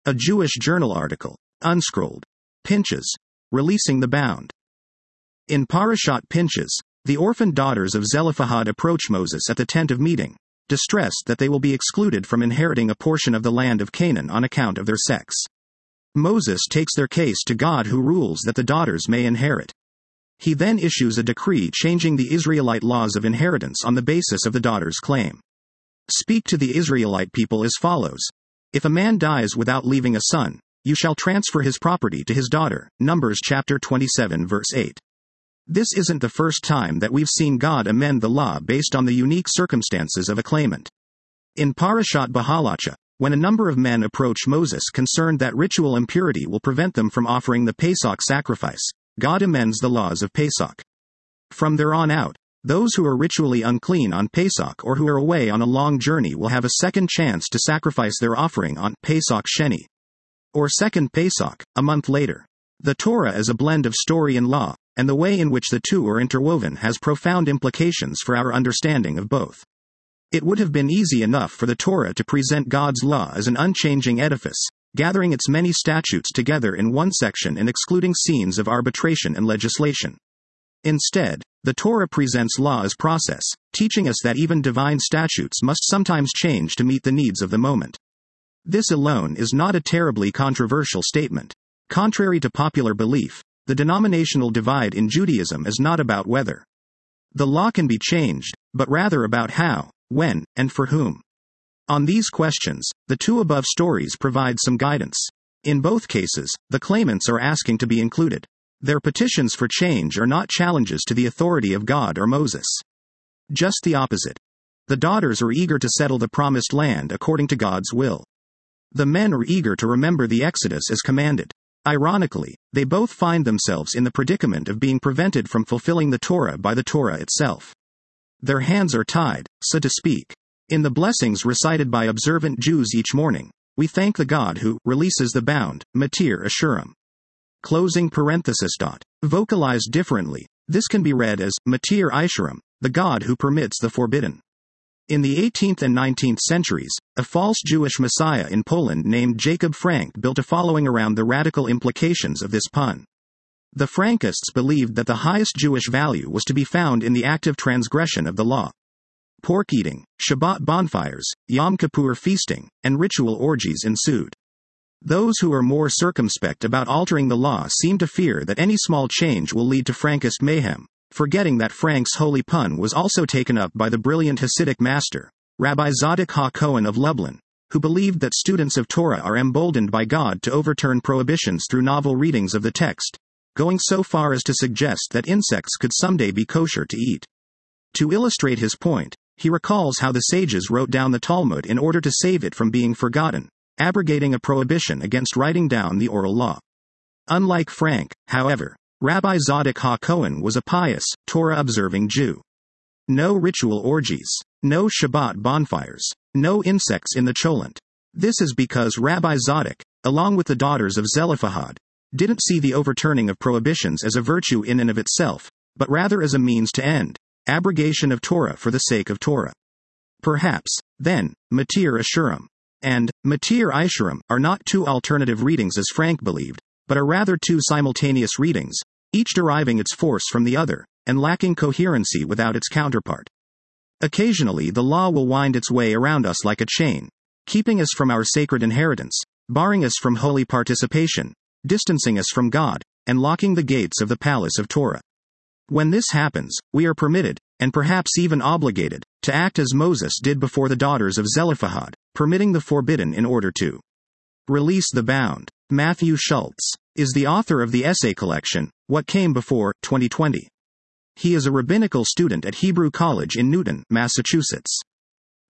A Jewish journal article. Unscrolled. Pinchas. Releasing the bound. In Parashat Pinchas, the orphaned daughters of Zelophehad approach Moses at the tent of meeting, distressed that they will be excluded from inheriting a portion of the land of Canaan on account of their sex. Moses takes their case to God, who rules that the daughters may inherit. He then issues a decree changing the Israelite laws of inheritance on the basis of the daughters' claim. Speak to the Israelite people as follows. If a man dies without leaving a son, you shall transfer his property to his daughter. Numbers chapter 27 verse 8. This isn't the first time that we've seen God amend the law based on the unique circumstances of a claimant. In Parashat Behalacha, when a number of men approach Moses concerned that ritual impurity will prevent them from offering the Pesach sacrifice, God amends the laws of Pesach. From there on out, those who are ritually unclean on Pesach or who are away on a long journey will have a second chance to sacrifice their offering on Pesach Sheni, or second Pesach, a month later. The Torah is a blend of story and law, and the way in which the two are interwoven has profound implications for our understanding of both. It would have been easy enough for the Torah to present God's law as an unchanging edifice, gathering its many statutes together in one section and excluding scenes of arbitration and legislation. Instead, the Torah presents law as process, teaching us that even divine statutes must sometimes change to meet the needs of the moment. This alone is not a terribly controversial statement. Contrary to popular belief, the denominational divide in Judaism is not about whether the law can be changed, but rather about how, when, and for whom. On these questions, the two above stories provide some guidance. In both cases, the claimants are asking to be included. Their petitions for change are not challenges to the authority of God or Moses. Just the opposite. The daughters are eager to settle the promised land according to God's will. The men are eager to remember the Exodus as commanded. Ironically, they both find themselves in the predicament of being prevented from fulfilling the Torah by the Torah itself. Their hands are tied, so to speak. In the blessings recited by observant Jews each morning, we thank the God who releases the bound, Matir Ashurim. Closing parenthesis. Vocalized differently, this can be read as Matir Ishurim, the God who permits the forbidden. In the 18th and 19th centuries, a false Jewish messiah in Poland named Jacob Frank built a following around the radical implications of this pun. The Frankists believed that the highest Jewish value was to be found in the active transgression of the law. Pork eating, Shabbat bonfires, Yom Kippur feasting, and ritual orgies ensued. Those who are more circumspect about altering the law seem to fear that any small change will lead to Frankist mayhem, forgetting that Frank's holy pun was also taken up by the brilliant Hasidic master, Rabbi Zadok HaKohen of Lublin, who believed that students of Torah are emboldened by God to overturn prohibitions through novel readings of the text, going so far as to suggest that insects could someday be kosher to eat. To illustrate his point, he recalls how the sages wrote down the Talmud in order to save it from being forgotten, abrogating a prohibition against writing down the oral law. Unlike Frank, however, Rabbi Zadok HaKohen was a pious, Torah-observing Jew. No ritual orgies, no Shabbat bonfires, no insects in the cholent. This is because Rabbi Zadok, along with the daughters of Zelophehad, didn't see the overturning of prohibitions as a virtue in and of itself, but rather as a means to end abrogation of Torah for the sake of Torah. Perhaps, then, Matir Ashurim and Matir Ishurim are not two alternative readings as Frank believed, but are rather two simultaneous readings, each deriving its force from the other, and lacking coherency without its counterpart. Occasionally the law will wind its way around us like a chain, keeping us from our sacred inheritance, barring us from holy participation, distancing us from God, and locking the gates of the palace of Torah. When this happens, we are permitted, and perhaps even obligated, to act as Moses did before the daughters of Zelophehad, permitting the forbidden in order to release the bound. Matthew Schultz is the author of the essay collection, What Came Before, 2020. He is a rabbinical student at Hebrew College in Newton, Massachusetts.